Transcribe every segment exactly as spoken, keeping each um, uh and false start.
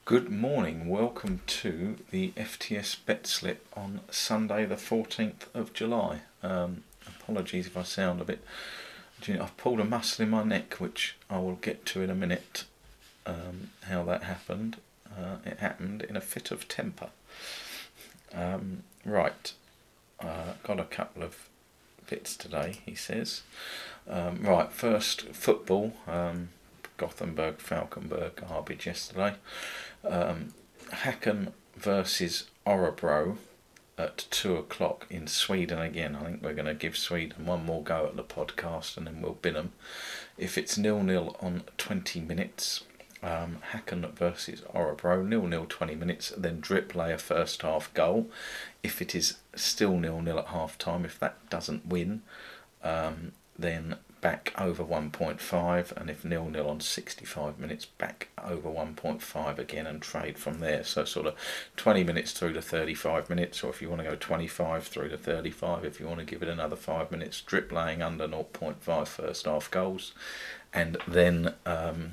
Good morning, welcome to the F T S bet slip on Sunday the fourteenth of July. Um, apologies if I sound a bit... I've pulled a muscle in my neck, which I will get to in a minute, um, how that happened. Uh, it happened in a fit of temper. Um, right, uh, got a couple of bits today, he says. Um, right, first, football. Um, Gothenburg, Falkenberg, garbage yesterday. Um, Häcken versus Örebro at two o'clock in Sweden again. I think we're going to give Sweden one more go at the podcast and then we'll bin them. If it's nil nil on twenty minutes, um, Häcken versus Örebro, nil nil twenty minutes, then Driplay a first half goal. If it is still nil nil at half time, if that doesn't win, um, then back over one point five, and if nil nil on sixty-five minutes, back over one point five again and trade from there. So sort of twenty minutes through to thirty-five minutes, or if you want to go twenty-five through to thirty-five, if you want to give it another five minutes, drip laying under zero point five first half goals, and then um,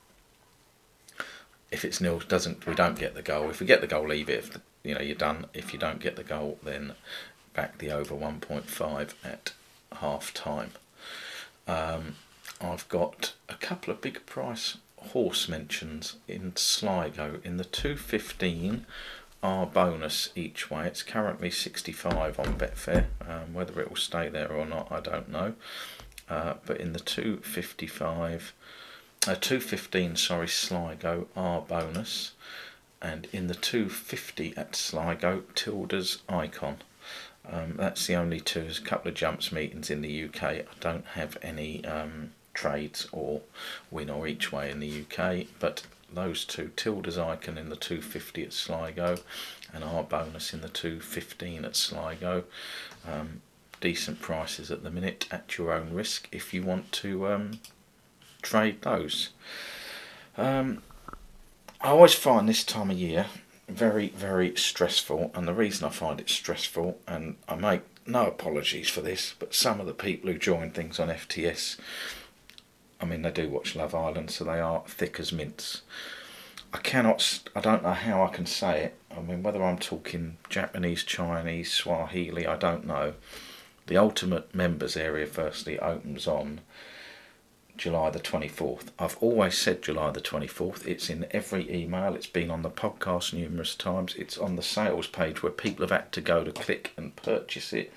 if it's nil, doesn't we don't get the goal. If we get the goal, leave it. If the, you know you're done. If you don't get the goal, then back the over one point five at half time. Um, I've got a couple of big price horse mentions in Sligo. In the two fifteen, our bonus each way. It's currently sixty-five on Betfair. Um, whether it will stay there or not, I don't know. Uh, but in the two fifty-five, uh, two fifteen, sorry, Sligo, our bonus, and in the two fifty at Sligo, Tilda's Icon. Um, that's the only two. There's a couple of jumps meetings in the U K. I don't have any um, trades or win or each way in the U K, but those two, Tilda's Icon in the two fifty at Sligo and our bonus in the two fifteen at Sligo. Um, decent prices at the minute at your own risk if you want to um, trade those. Um, I always find this time of year very, very stressful, and the reason I find it stressful, and I make no apologies for this, but some of the people who join things on F T S, I mean, they do watch Love Island, so they are thick as mints. I cannot, I don't know how I can say it. I mean, whether I'm talking Japanese, Chinese, Swahili, I don't know. The Ultimate Members Area firstly opens on July the twenty-fourth. I've always said July the twenty-fourth. It's in every email. It's been on the podcast numerous times. It's on the sales page where people have had to go to click and purchase it.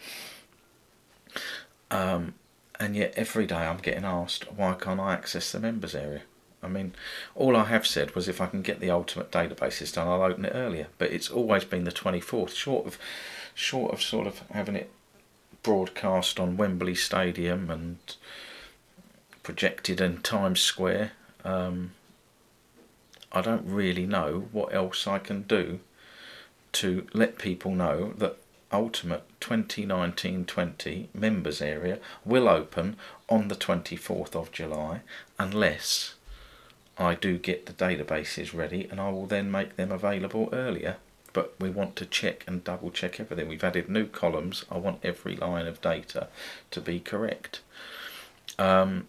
Um, and yet every day I'm getting asked, why can't I access the members area? I mean, all I have said was if I can get the ultimate databases done, I'll open it earlier. But it's always been the twenty-fourth, short of, short of sort of having it broadcast on Wembley Stadium and projected in Times Square. um, I don't really know what else I can do to let people know that Ultimate twenty nineteen twenty members area will open on the twenty-fourth of July unless I do get the databases ready, and I will then make them available earlier. But we want to check and double check everything. We've added new columns. I want every line of data to be correct. Um,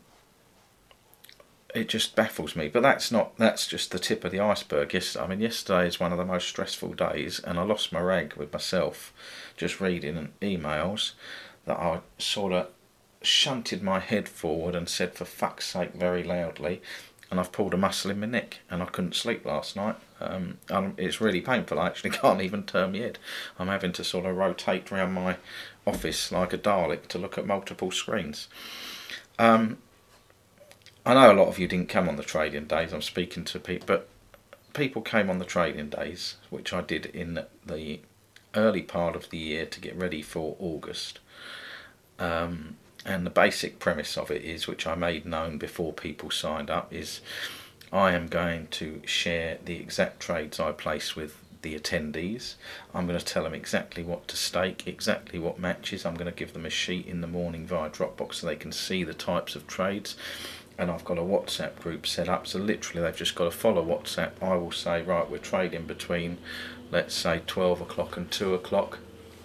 It just baffles me, but that's not. That's just the tip of the iceberg. Yes, I mean, yesterday is one of the most stressful days, and I lost my rag with myself, just reading emails that I sort of shunted my head forward and said, "For fuck's sake," very loudly, and I've pulled a muscle in my neck, and I couldn't sleep last night. Um, and it's really painful. I actually can't even turn my head. I'm having to sort of rotate around my office like a Dalek to look at multiple screens. Um. I know a lot of you didn't come on the trading days. I'm speaking to people, but people came on the trading days, which I did in the early part of the year to get ready for August. Um, and the basic premise of it is, which I made known before people signed up, is I am going to share the exact trades I place with the attendees. I'm going to tell them exactly what to stake, exactly what matches. I'm going to give them a sheet in the morning via Dropbox so they can see the types of trades. And I've got a WhatsApp group set up, so literally they've just got to follow WhatsApp. I will say, right, we're trading between, let's say, twelve o'clock and two o'clock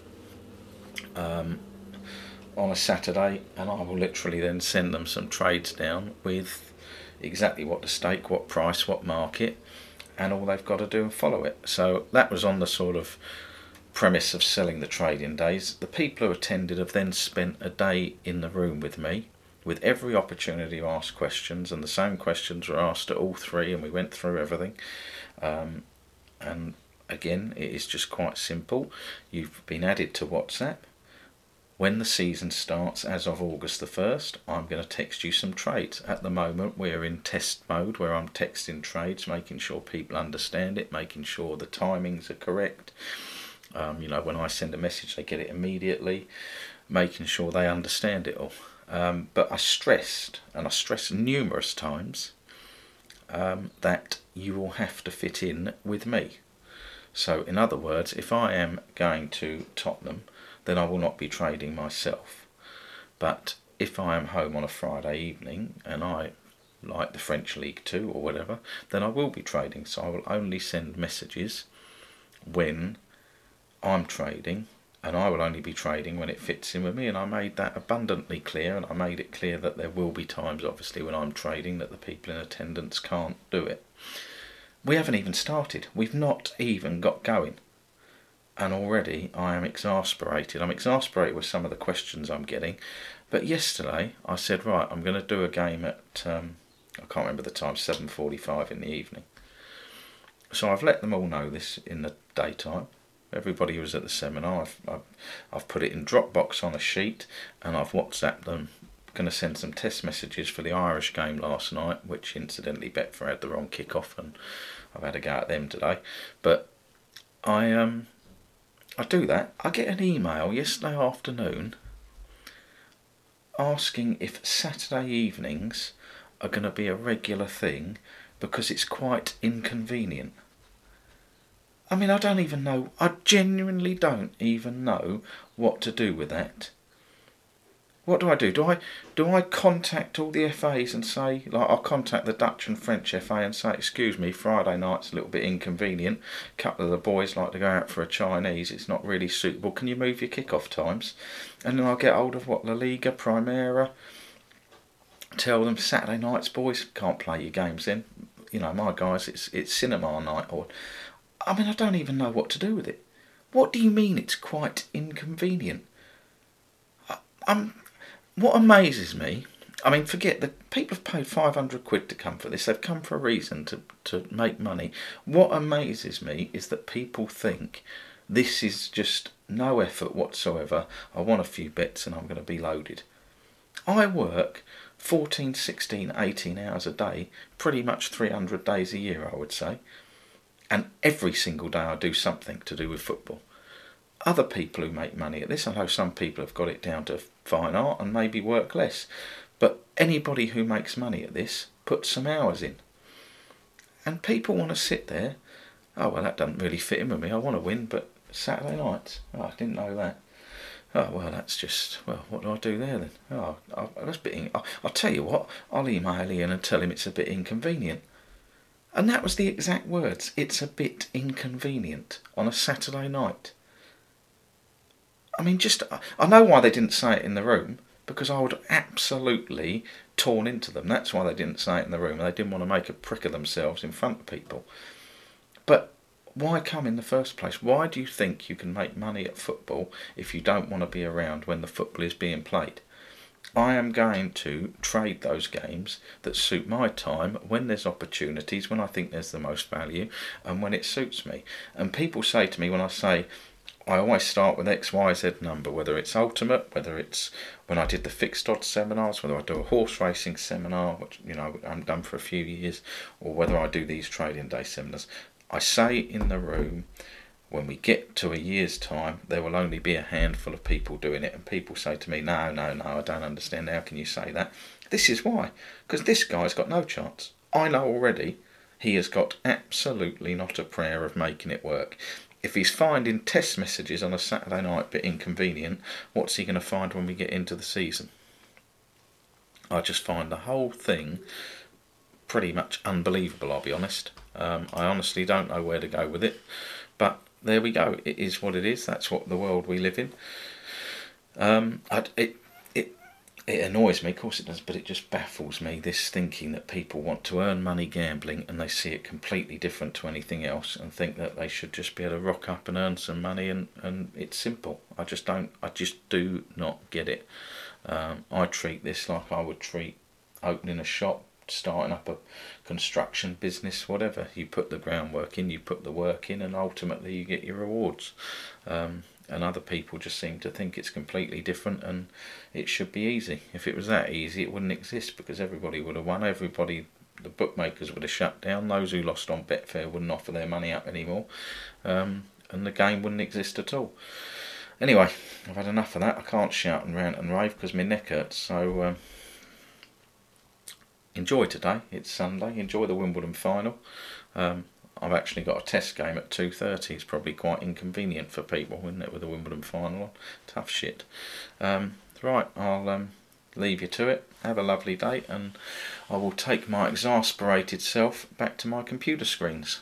um, on a Saturday, and I will literally then send them some trades down with exactly what to stake, what price, what market, and all they've got to do is follow it. So that was on the sort of premise of selling the trading days. The people who attended have then spent a day in the room with me, with every opportunity to ask questions, and the same questions were asked at all three, and we went through everything. Um, and again, it is just quite simple. You've been added to WhatsApp. When the season starts, as of August the first, I'm going to text you some trades. At the moment, we're in test mode where I'm texting trades, making sure people understand it, making sure the timings are correct. Um, you know, when I send a message, they get it immediately, making sure they understand it all. Um, but I stressed, and I stressed numerous times, um, that you will have to fit in with me. So, in other words, if I am going to Tottenham, then I will not be trading myself. But if I am home on a Friday evening and I like the French League Two or whatever, then I will be trading. So I will only send messages when I'm trading, and I will only be trading when it fits in with me. And I made that abundantly clear, and I made it clear that there will be times, obviously, when I'm trading that the people in attendance can't do it. We haven't even started. We've not even got going. And already I am exasperated. I'm exasperated with some of the questions I'm getting. But yesterday I said, right, I'm going to do a game at, um, I can't remember the time, seven forty-five in the evening. So I've let them all know this in the daytime. Everybody who was at the seminar, I've, I've, I've put it in Dropbox on a sheet, and I've WhatsApped them. Going to send some test messages for the Irish game last night, which incidentally Betfair had the wrong kick-off, and I've had a go at them today. But I... um. I do that. I get an email yesterday afternoon asking if Saturday evenings are going to be a regular thing because it's quite inconvenient. I mean, I don't even know, I genuinely don't even know what to do with that. What do I do? Do I do I contact all the F As and say, like, I'll contact the Dutch and French F A and say, excuse me, Friday night's a little bit inconvenient. A couple of the boys like to go out for a Chinese. It's not really suitable. Can you move your kick-off times? And then I'll get hold of, what, La Liga, Primera. Tell them Saturday nights, boys, can't play your games then. You know, my guys, it's it's cinema night. Or, I mean, I don't even know what to do with it. What do you mean it's quite inconvenient? I, I'm... What amazes me, I mean, forget that people have paid five hundred quid to come for this. They've come for a reason, to, to make money. What amazes me is that people think this is just no effort whatsoever. I want a few bets and I'm going to be loaded. I work fourteen, sixteen, eighteen hours a day, pretty much three hundred days a year, I would say. And every single day I do something to do with football. Other people who make money at this, I know some people have got it down to fine art and maybe work less, but anybody who makes money at this puts some hours in. And people want to sit there, oh well, that doesn't really fit in with me, I want to win, but Saturday nights, oh, I didn't know that. Oh well, that's just, well, what do I do there then? Oh, I, that's a bit in, I, I'll tell you what, I'll email Ian and tell him it's a bit inconvenient. And that was the exact words, it's a bit inconvenient on a Saturday night. I mean, just, I know why they didn't say it in the room, because I would absolutely torn into them. That's why they didn't say it in the room. They didn't want to make a prick of themselves in front of people. But why come in the first place? Why do you think you can make money at football if you don't want to be around when the football is being played? I am going to trade those games that suit my time, when there's opportunities, when I think there's the most value, and when it suits me. And people say to me when I say, I always start with X Y Z number, whether it's ultimate, whether it's when I did the fixed odds seminars, whether I do a horse racing seminar, which, you know, I haven't done for a few years, or whether I do these trading day seminars. I say in the room, when we get to a year's time, there will only be a handful of people doing it. And people say to me, no, no, no, I don't understand. How can you say that? This is why. Because this guy's got no chance. I know already he has got absolutely not a prayer of making it work. If he's finding test messages on a Saturday night a bit inconvenient, what's he going to find when we get into the season? I just find the whole thing pretty much unbelievable, I'll be honest. Um, I honestly don't know where to go with it. But there we go. It is what it is. That's what the world we live in. Um, I, it, it, it annoys me, of course it does, but it just baffles me, this thinking that people want to earn money gambling and they see it completely different to anything else and think that they should just be able to rock up and earn some money and, and it's simple. I just don't, I just do not get it. Um, I treat this like I would treat opening a shop, starting up a construction business, whatever. You put the groundwork in, you put the work in, and ultimately you get your rewards. Um, and other people just seem to think it's completely different and it should be easy. If it was that easy, it wouldn't exist, because everybody would have won. Everybody, the bookmakers would have shut down. Those who lost on Betfair wouldn't offer their money up anymore, um, and the game wouldn't exist at all. Anyway, I've had enough of that. I can't shout and rant and rave because my neck hurts. So um, enjoy today. It's Sunday. Enjoy the Wimbledon final. Um, I've actually got a test game at two thirty. It's probably quite inconvenient for people, isn't it, with the Wimbledon final on? Tough shit. Um, right, I'll um, leave you to it. Have a lovely day, and I will take my exasperated self back to my computer screens.